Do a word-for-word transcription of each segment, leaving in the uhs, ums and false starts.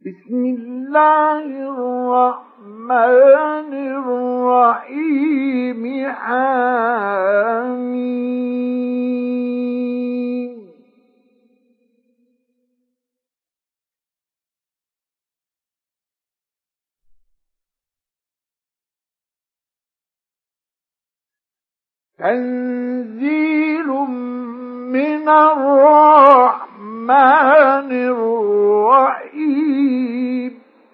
بسم الله الرحمن الرحيم حميم تنزيل من الرحمن الرحيم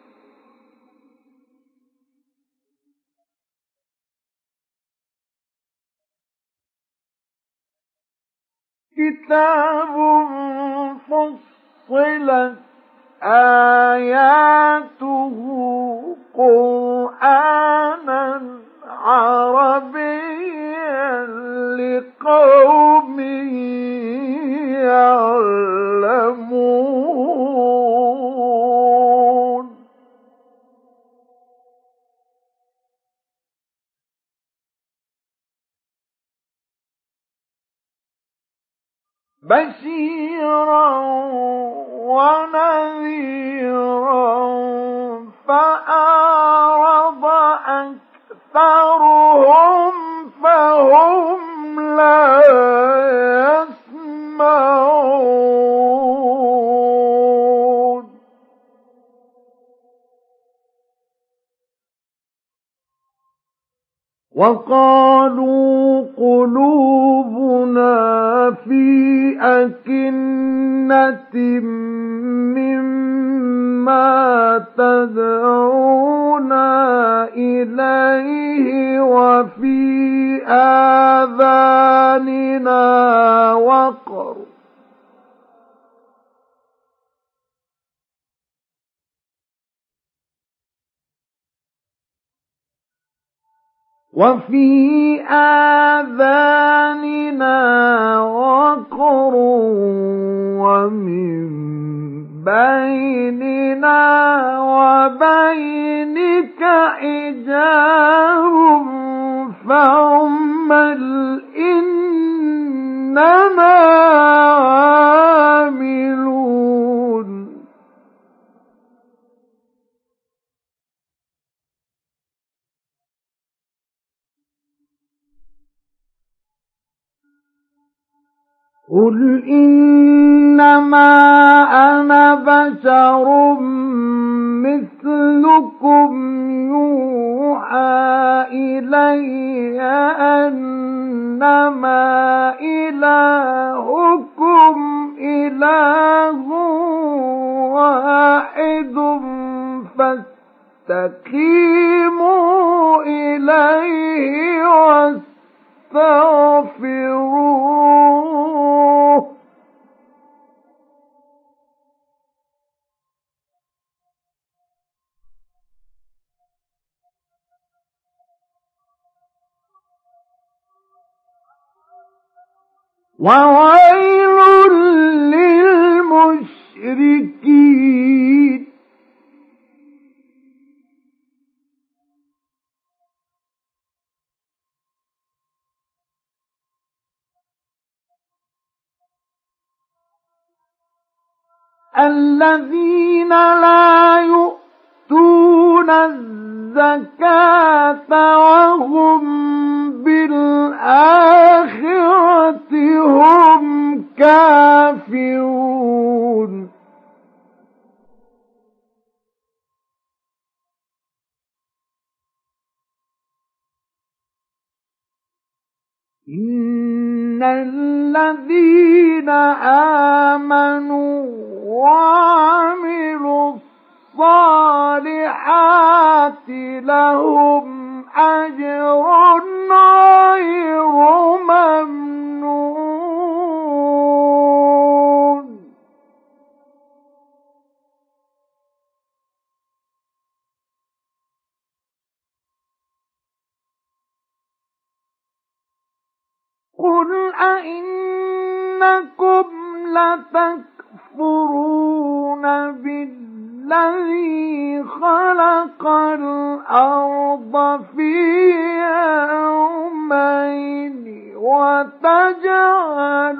كتاب فصلت آياته قرآنا عربيا لقوم يعلمون بشيرا ونذيرا فأعرض أكثرهم فهم لا يسمعون وقالوا قلوبنا في أكنة مما تدعونا إليه وفي آذاننا وقر وفي آذاننا وقر ومن بيننا وبينك حجاب فاعمل إننا عاملون قل إنما أنا بشر مثلكم يوحى إلي أنما إلهكم إله واحد فاستقيموا إليه واستغفروه وويل للمشركين الذين لا يؤتون الزكاة وهم بالآخرة هم كافرون إن الذين آمنوا وعملوا الصالحات لهم أجر غير ممنون قل أئنكم لتكفرون بالذي خلق الأرض في يومين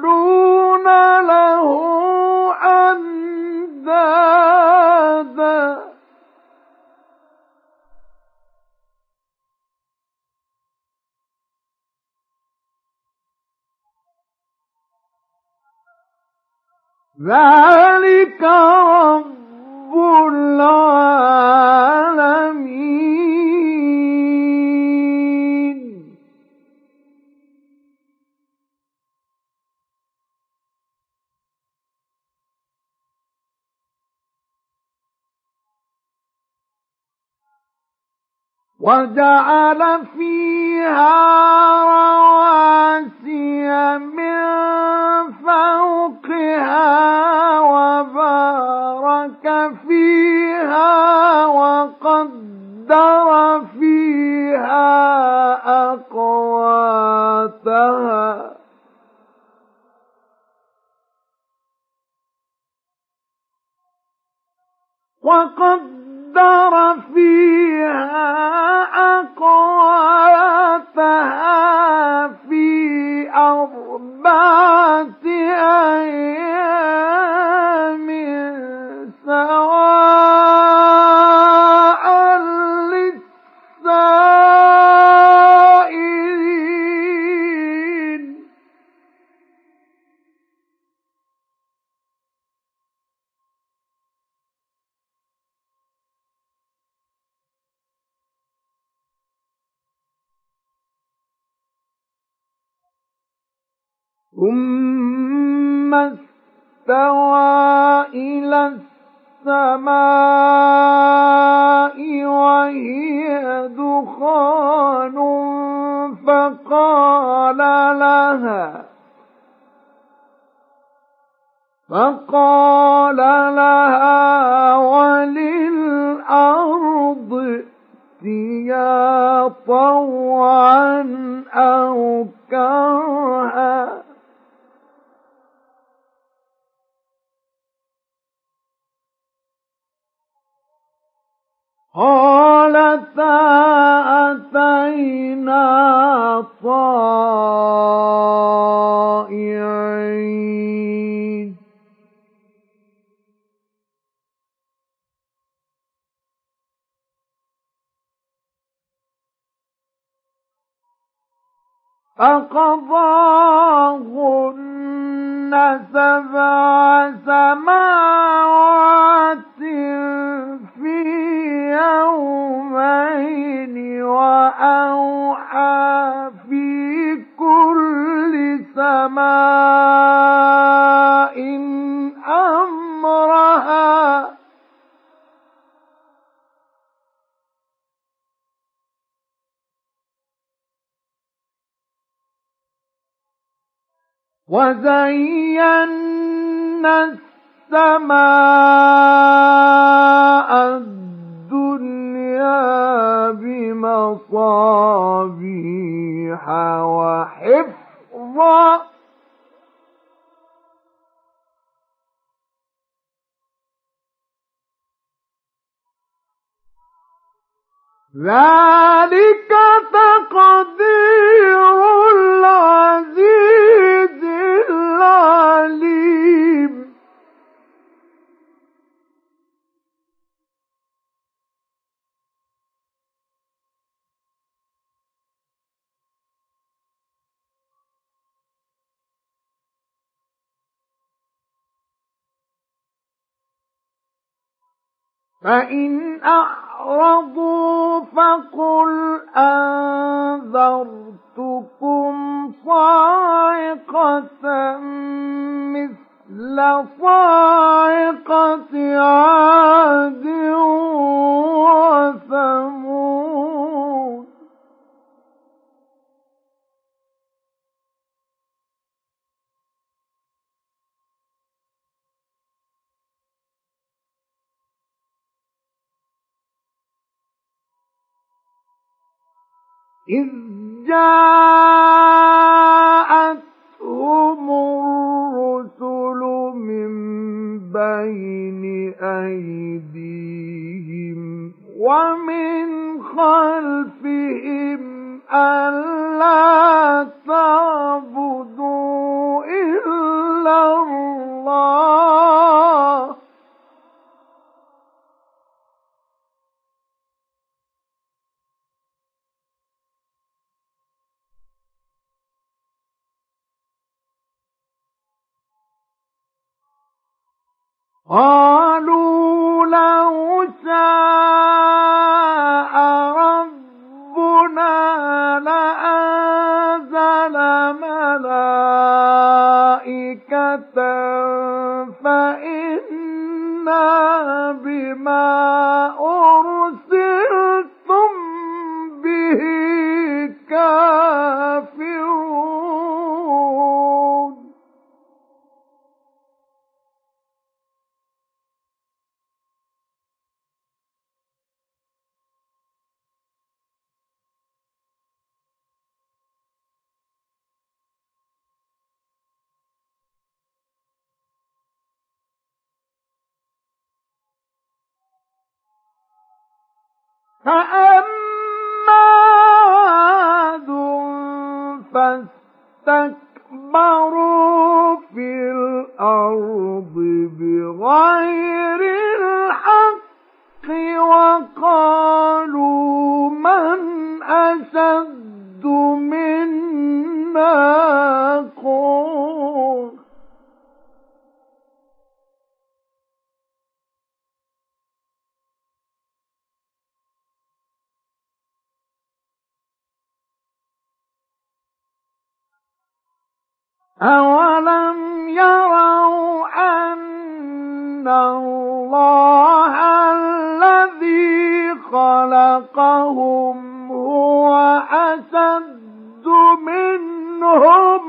وتجعلون له أندادا ذلك رب العالمين. وجعل فيها رواسي من فوقها وبارك فيها وقدر فيها أقواتها وقدر فيها أقواتها في أربعة أيام سواء للسائلين. ثم استوى إلى السماء وهي دخان فقال لها فقال لها وللأرض ائتيا طوعا أو كرها قالتا أتينا طائعين. فقضاهن سبع سماوات في يومين وأوحى في كل سماء أمرها وزينا السماء الدنيا بمصابيح وحفظا ذلك تقدير العزيز العليم. فإن أعرضوا فقل أنذرتكم صاعقة مثل صاعقة عاد وثمود. إذ جاءتهم الرسل من بين أيديهم ومن خلفهم ألا تعبدوا إلا الله قالوا لو شاء ربنا لأنزل ملائكة فإنا بما أرسلتم به كافرون فأما عاد فاستكبروا في الأرض بغير الحق وقالوا من أشد منا قوة أولم يروا أن الله الذي خلقهم هو أشد منهم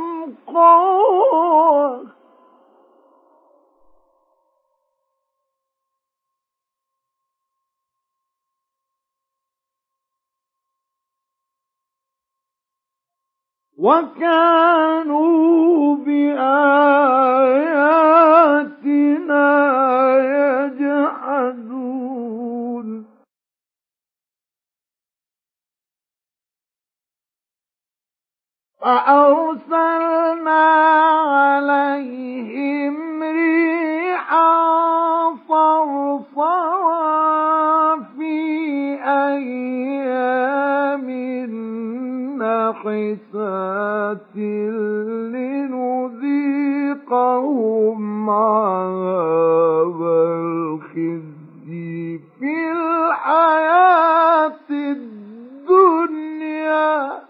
قوة وكانوا بآياتنا يجحدون فأرسلنا عليهم ريحا صرصرا في أيام نحسات لنذيقهم عذاب الخزي في الحياة الدنيا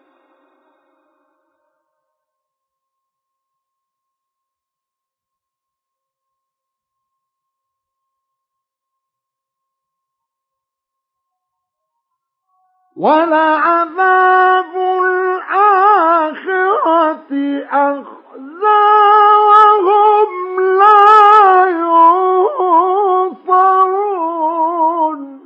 ولعذاب الآخرة أخزى وهم لا ينصرون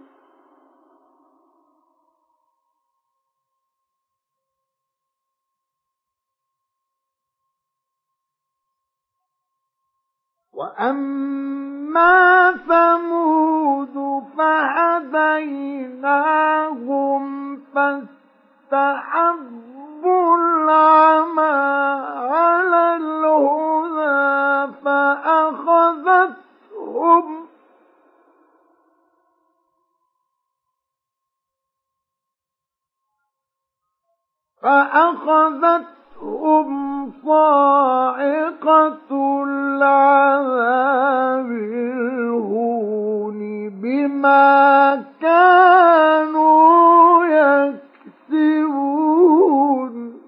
وأما ثمود فهديناهم فاستحبوا العمى على الهدى فأخذتهم فأخذتهم صاعقة العذاب الهون بما كانوا يكسبون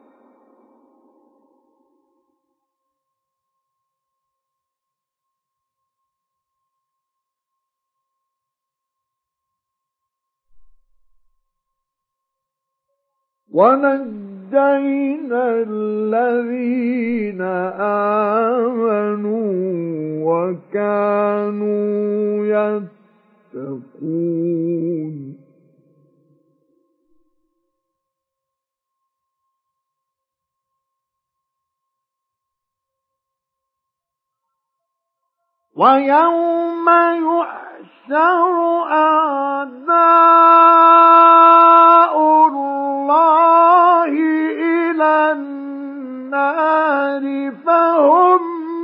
ونجينا الذين آمنوا وكانوا يتقون ويوم يحشر أعداء الله إلى النار فهم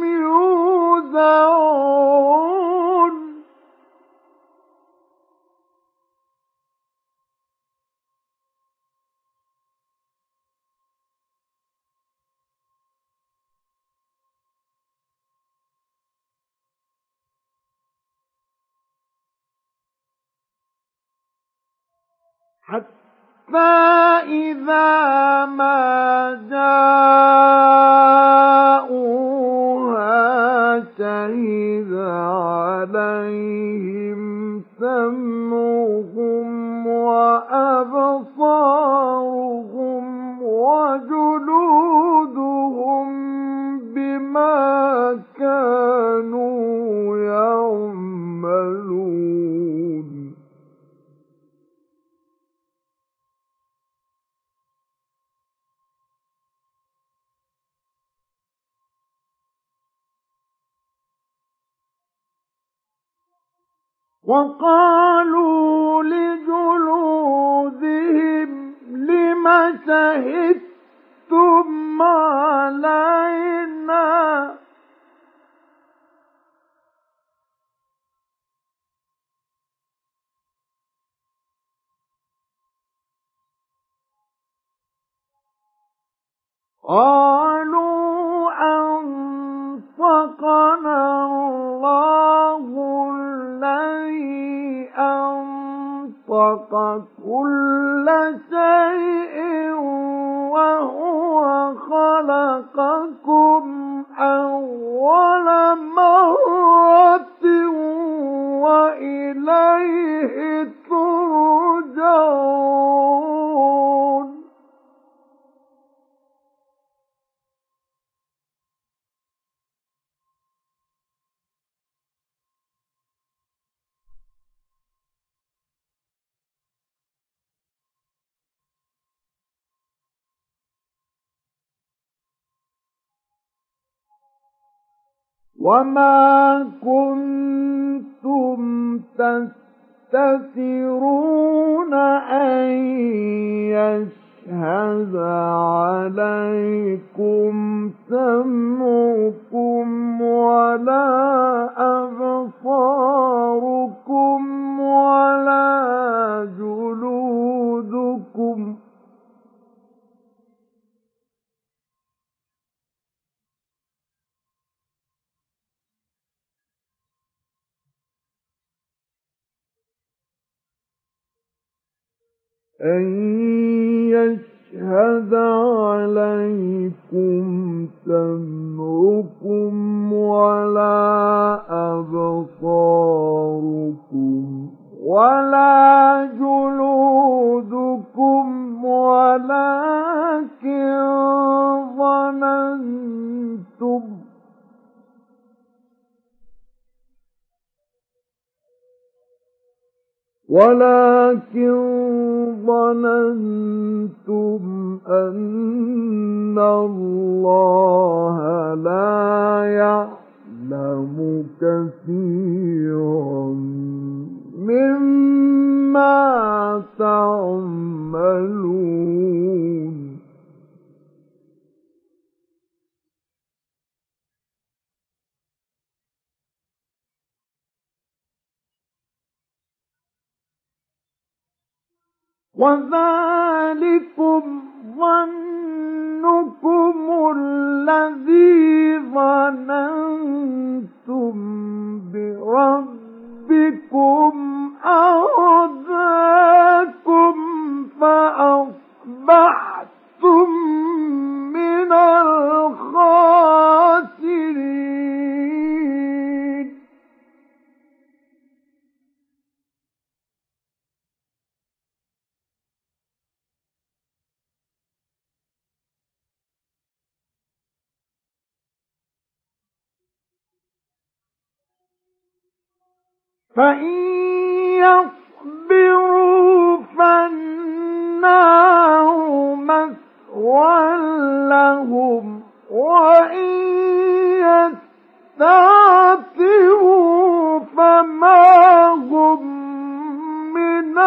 يوزعون حتى إذا ما جاءوها شهد عليهم سمعهم وأبصارهم وجلودهم بما كانوا يعملون. وقالوا لجلودهم لم شهدتم علينا قالوا أنطقنا الله الذي أنطق كل شيء وهو خلقكم أول مرة وإليه ترجعون. وما كنتم تستترون أن يشهد عليكم سمعكم ولا أبصاركم ولا جلودكم أن يشهد عليكم سمعكم ولا أبصاركم ولا جلودكم ولكن ظننتم ولكن ظننتم أن الله لا يعلم كثيرا مما تعملون. وذلكم ظنكم الذي ظننتم بربكم أرداكم فأصبحتم من الخاسرين. فإن يصبروا فالنار مثوى لهم وإن يستعتبوا فما هم من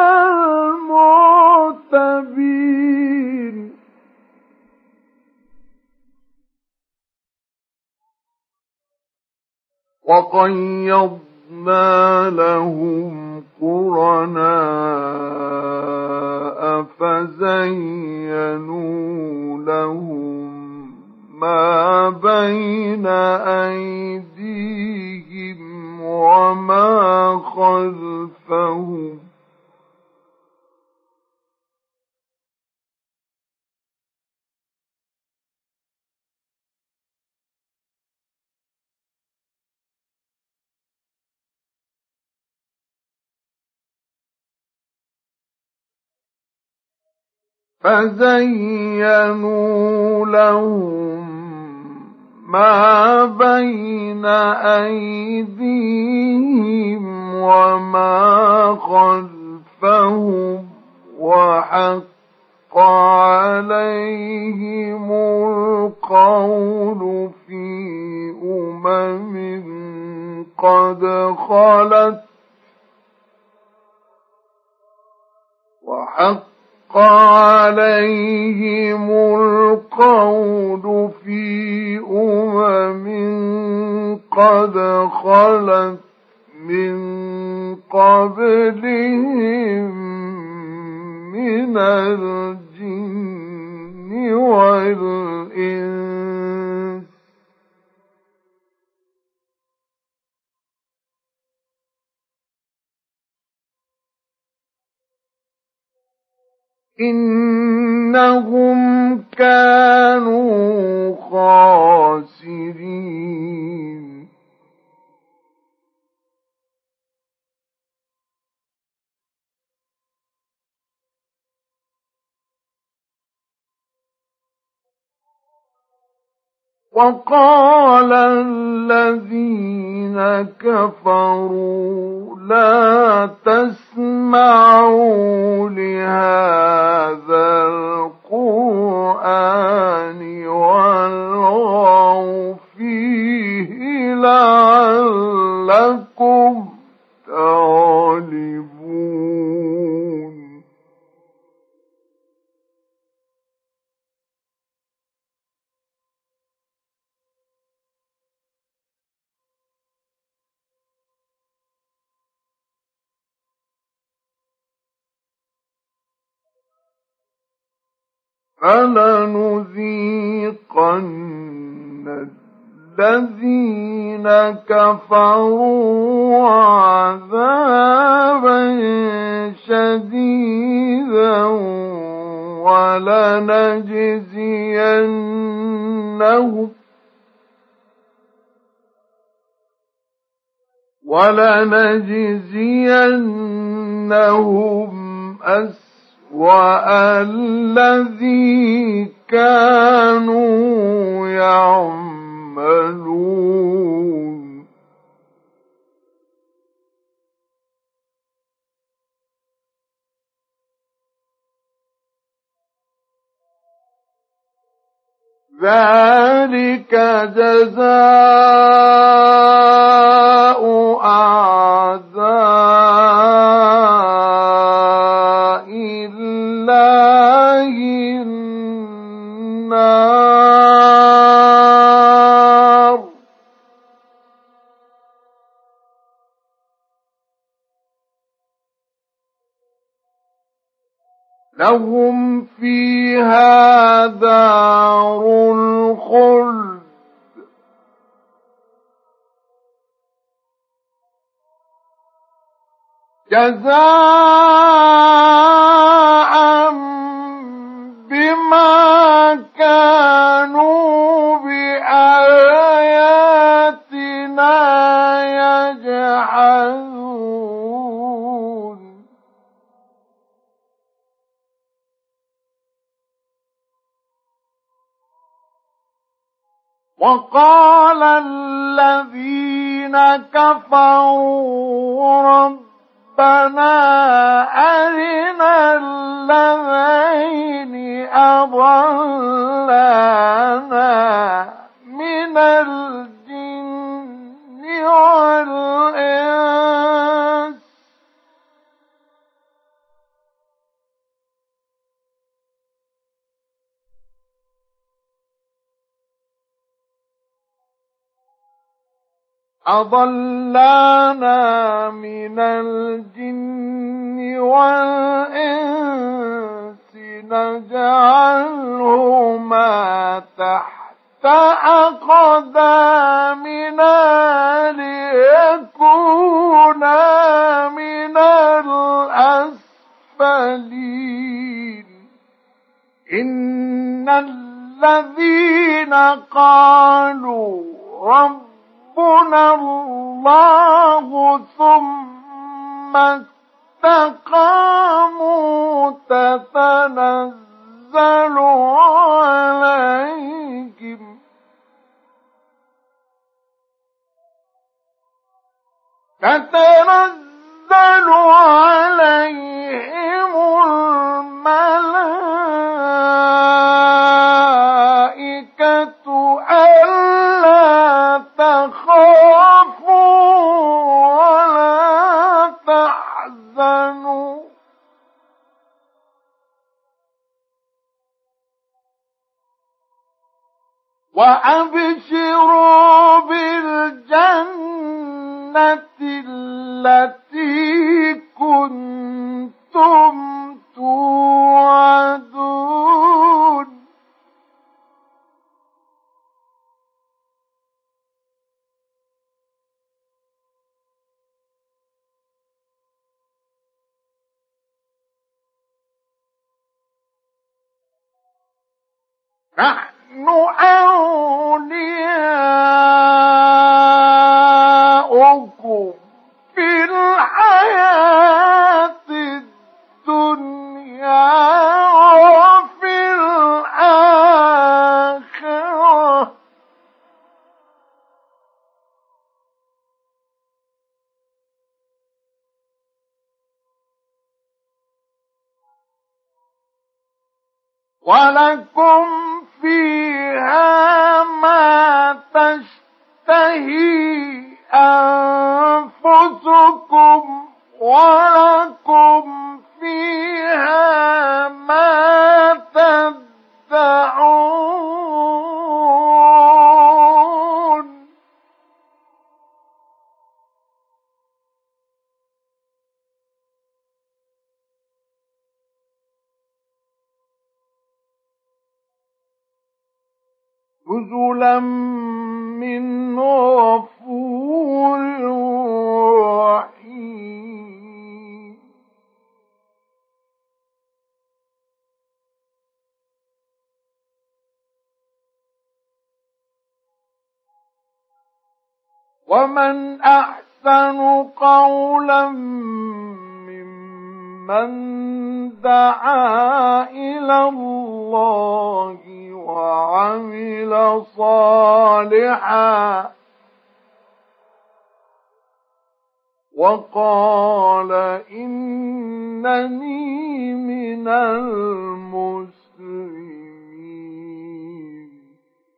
المعتبين. وقيضنا ما لهم قرناء فزينوا لهم ما بين أيديهم وما خلفهم فزينوا لهم ما بين أيديهم وما خلفهم وحق عليهم القول في أمم قد خلت وحق عليهم القول في أمم قد خلت من قبلهم من الجن والإنس إنهم كانوا خاسرين. وقال الذين كفروا لا تسمعوا لهذا القرآن والغوا فيه لعلكم تغلبون. فلنذيقن الذين كفروا عذابا شديدا ولنجزينهم ولنجزينهم أسوأ وَالَّذِي كَانُوا يَعْمَلُونَ. ذَلِكَ جَزَاءُ أَعْدَاءِ اللَّهِ النَّارُ لهم فيها دار الخلد جزاء بما كانوا بآياتنا يجحدون. وقال الذين كفروا ربنا أرنا الذين أضلانا من الجن والإنس أضلانا من الجن والإنس نجعلهما تحت أقدامنا ليكونا من الأسفلين. إن الذين قالوا رب ربنا الله ثم استقاموا تتنزل عليهم تتنزل عليهم الملائكة ألا تخافوا ولا تحزنوا وأبشروا بالجنة التي كنتم توعدون نحن أولياؤكم في الحياة الدنيا وفي الآخرة ولكم فيها ما تشتهي أنفسكم ولكم فيها ما تدعون نزلا من غفور رحيم ومن أحسن قولا ممن دعا إلى الله وعمل صالحا وقال إنني من المسلمين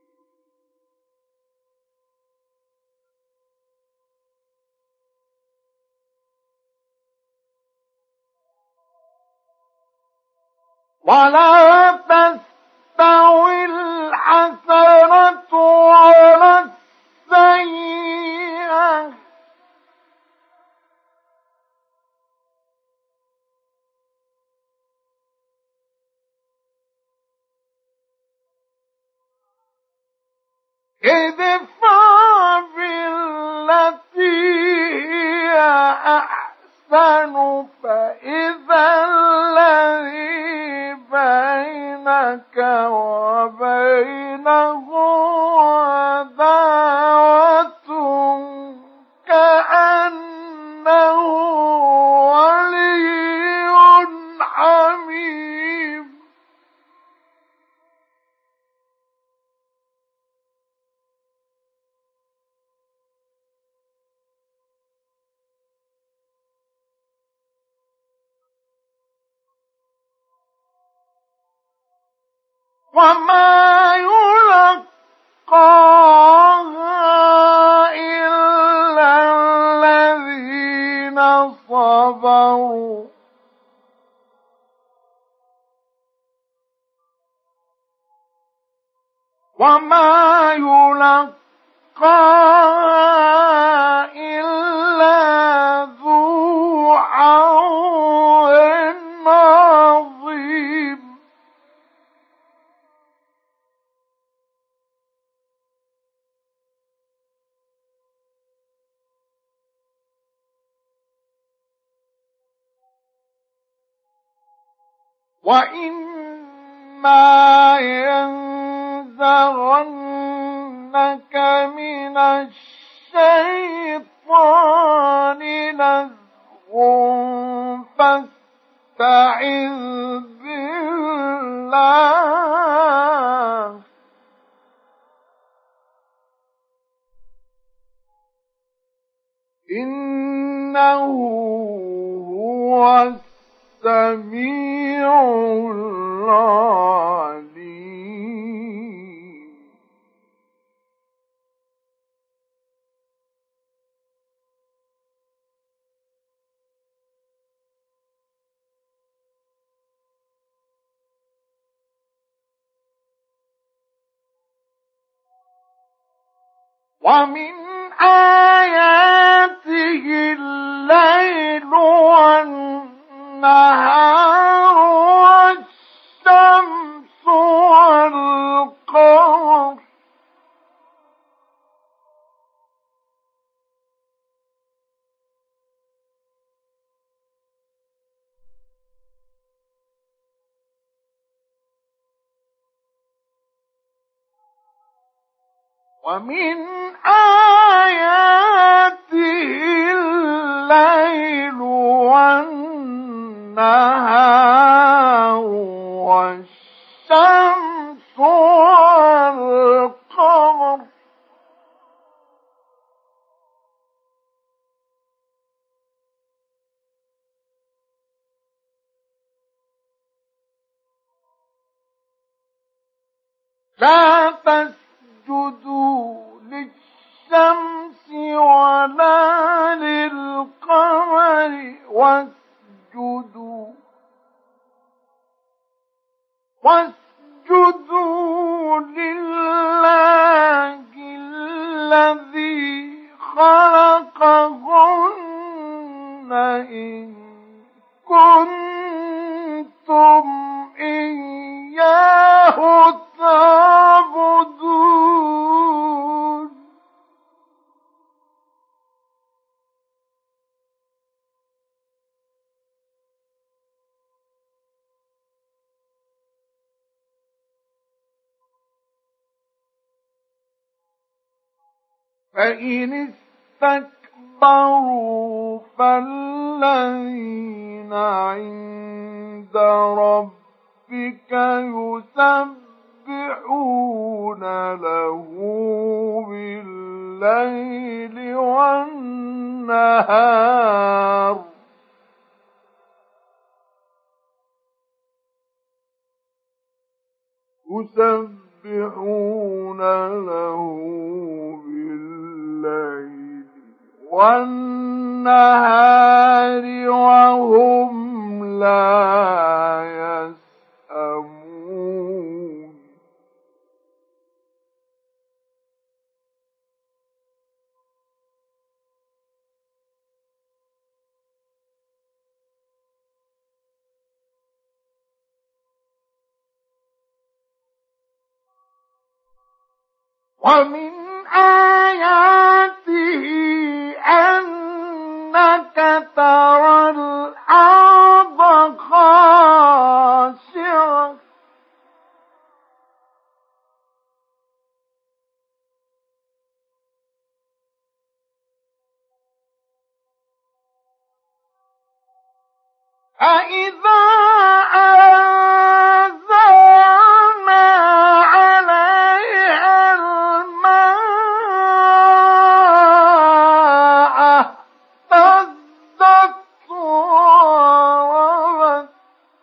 ولا تستوي الحسنة ولا السيئة ادفع بالتي هي أحسن فإذا الذي بينك وبينه عداوة كأنه ولي حميم وما يلقاها إلا الذين صبروا وما يلقاها إلا ذو حظ عظيم وإما ينزغنك من الشيطان نزغ فاستعذ فاستعذ بالله إنه هو السميع العليم. ومن آياته الليل والنهار والشمس والقمر ومن آياته الليل والنهار والشمس والقمر لا تسجدوا للشمس ولا للقمر واسجدوا واسجدوا لله الذي خلقهن إن كنتم إياه تعبدون. فإن استكبروا فالذين عند ربك يسبحون له بالليل والنهار يسبحون له بالليل والنهار وهم لا يسأمون. ومن آياته أنك ترى الأرض خاشعة فإذا أنزلنا عليها الماء اهتزت وربت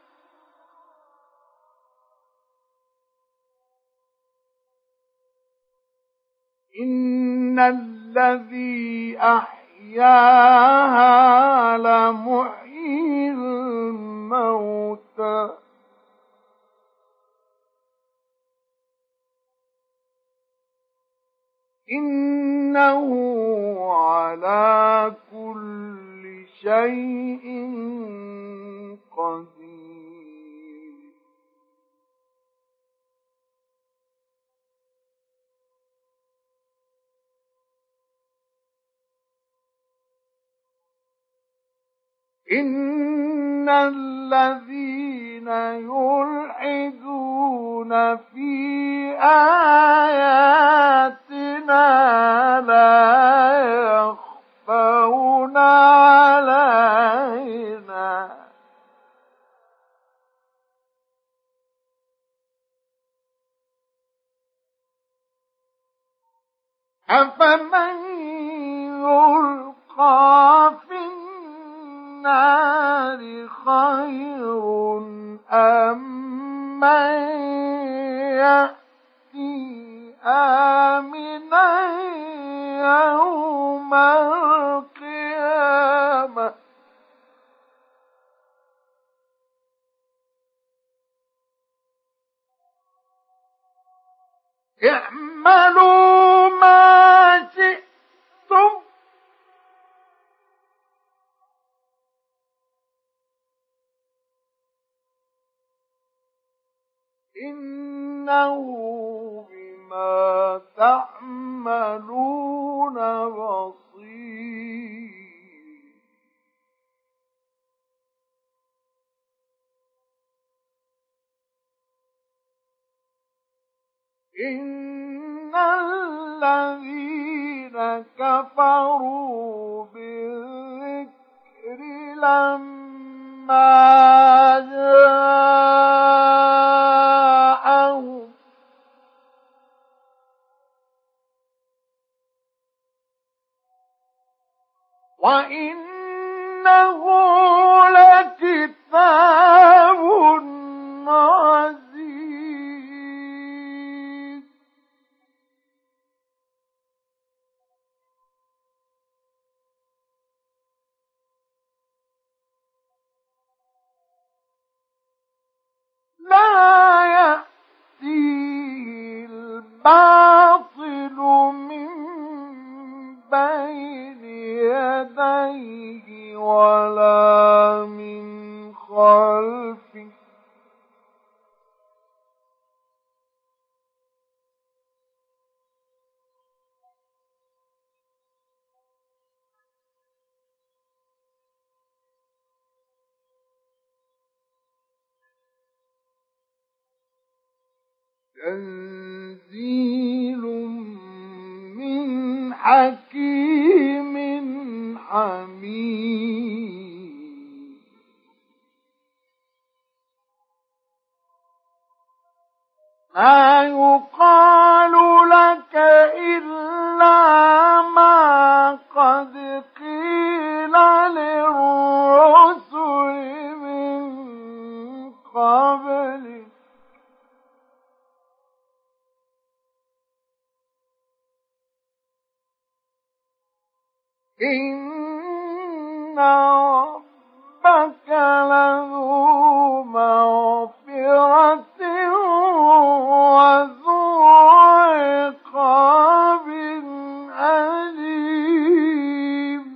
إن الذي أحياها لمحيي الموتى إنه على كل شيء قدير. إن الذين يلحدون في آياتنا لا يخفون علينا أفمن يلقى في النار خير أم من يأتي آمنا يوم القيامة اعملوا ما شئتم إنه بما تعملون بصير إن الذين كفروا بالذكر لما جاءهم وإنه لكتاب عزيز لا يأتيه الباطل من بين يديه ولا من خلفه تنزيل من حكيم حميد ما يقال لك إلا ما قد قيل للرسل من قبلك إن ربك لذو مغفرة وذو عقاب أليم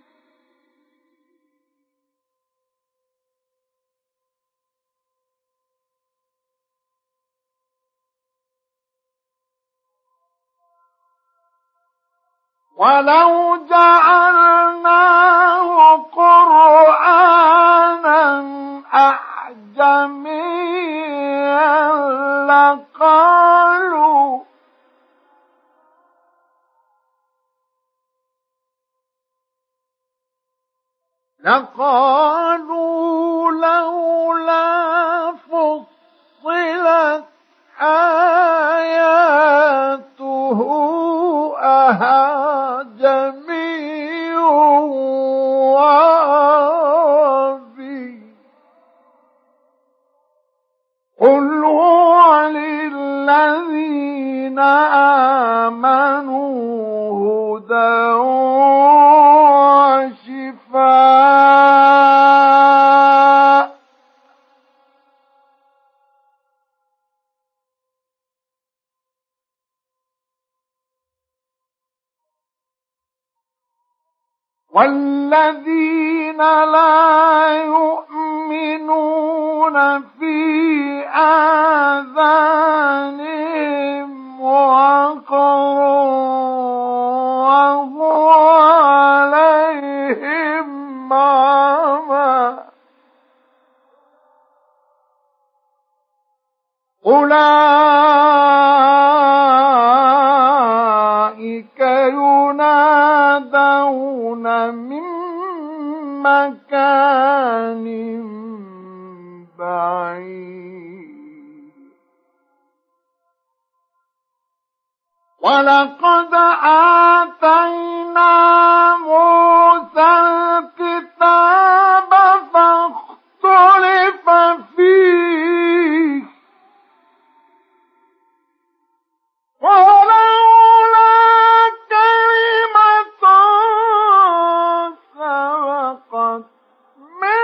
ولو جعلناه قرآنا أعجميا لقالوا لقالوا لولا فصلت آياته أعجمي وعربي قل هو للذين آمنوا هدى وشفاء والذين لا يؤمنون في آذانهم وقر وهو عليهم عمى أولئك ينادون من مكان بعيد ولقد آتينا موسى الكتاب فاختلف فيه ولولا كلمة سبقت من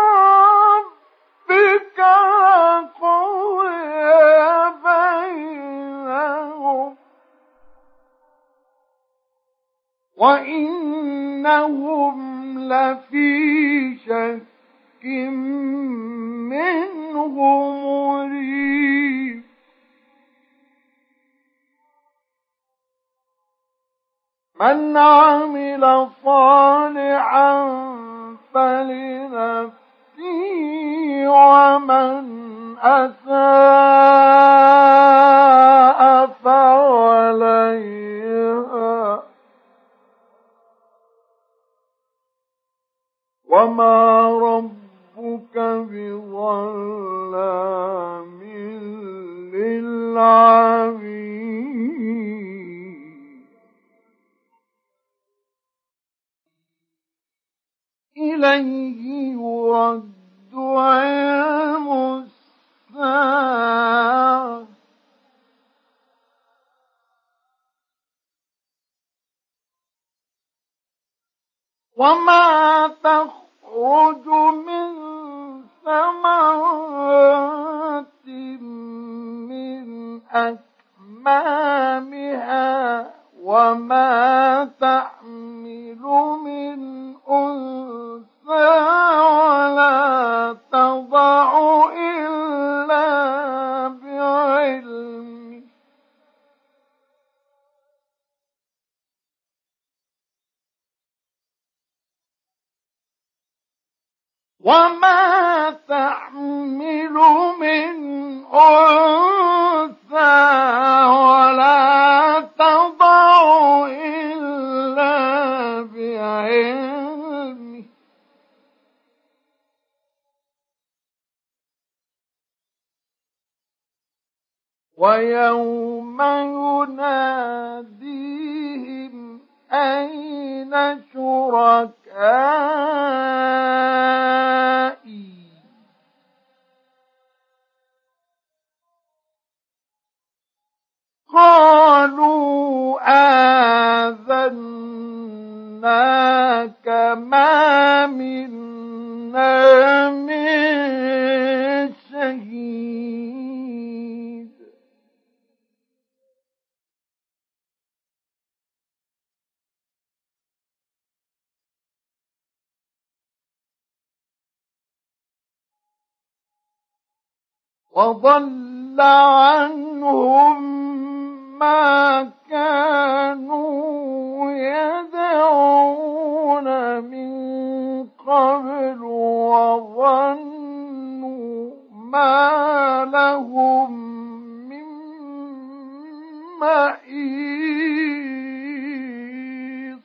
ربك لقضي بينهم وإنهم لفي شك منه مريب من عمل صالحا فلنفسه ومن أساء فعليها وما ربك بظلام للعبيد إليه يرد علم الساعة وما تخرج من ثمرات من أكمامها وما تحمل من أنثى ولا تضع إلا بعلمه وما تحمل من أنثى ولا تضع إلا بعلمه ويوم يناديهم أين شركائي قالوا آذناك ما منا من شهيد وضل عنهم ما كانوا يدعون من قبل وظنوا ما لهم من محيص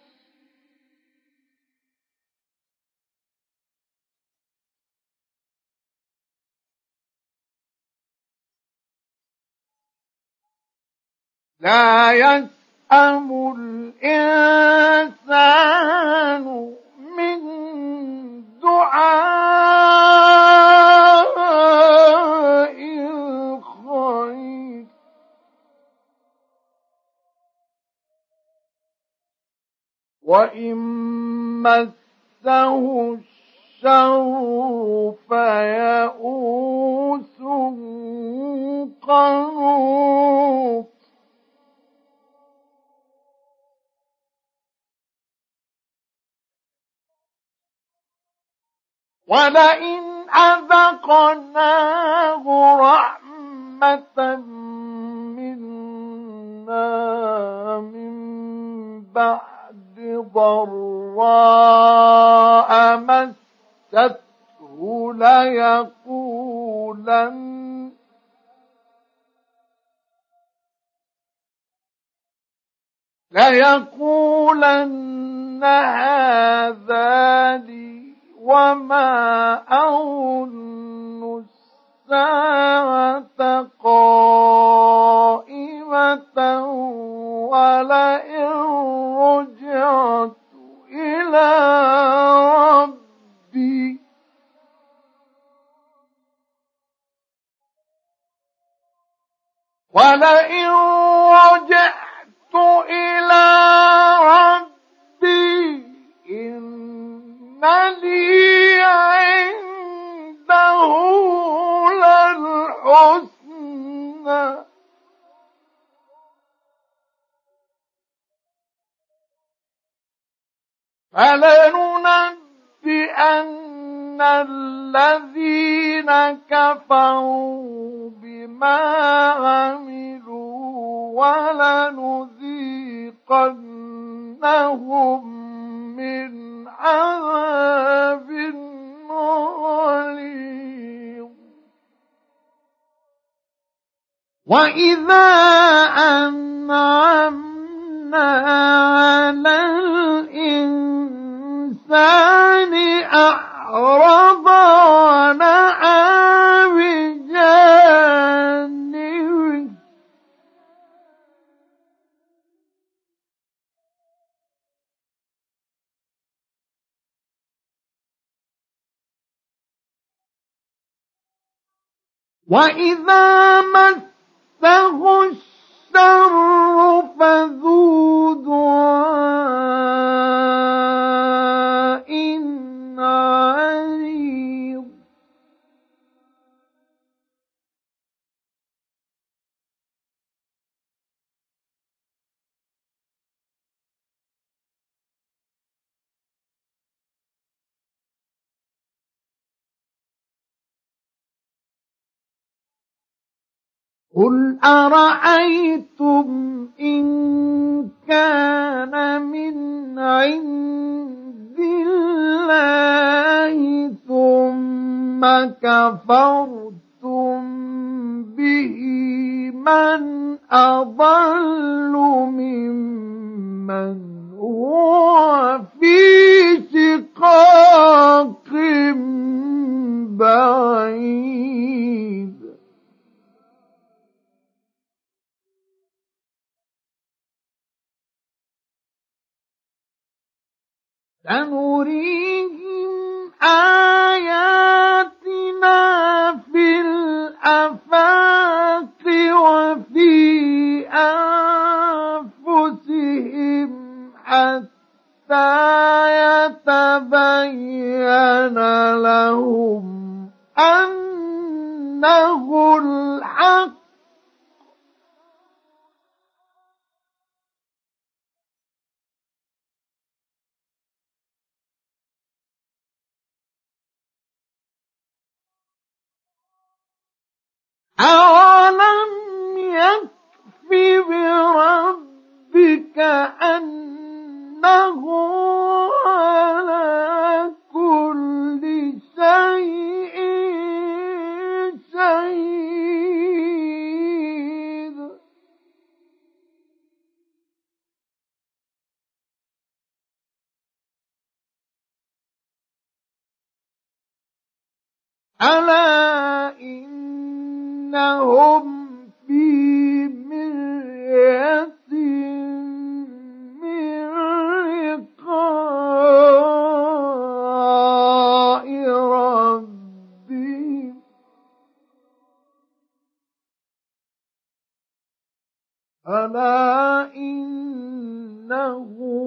لا يسأم الإنسان من دعاء الخير وإن مسه الشر فيئوس قنوط ولئن أذقناه رحمة منا من بعد ضراء مسته ليقولن ليقولن هذا لي وما أظن الساعة قائمة ولئن رجعت إلى ربي إن لي عنده للحسنى فلننبئن الذين كفروا بما عملوا ولنذيقنهم من عذاب غليظ. وإذا أنعمنا على الإنسان أعرض ونأى بجانبه وإذا مسه الشر فذو دعاء عريض. قل أرأيتم إن كان من عند الله ثم كفرتم به من أضل ممن هو في شقاق بعيد. سنريهم آياتنا في الآفاق وفي أنفسهم حتى يتبين لهم أنه الحق. أولم يكف بربك أنه على كل شيء شهيد. ألا إنهم في مرية من لقاء ربهم ألا إنه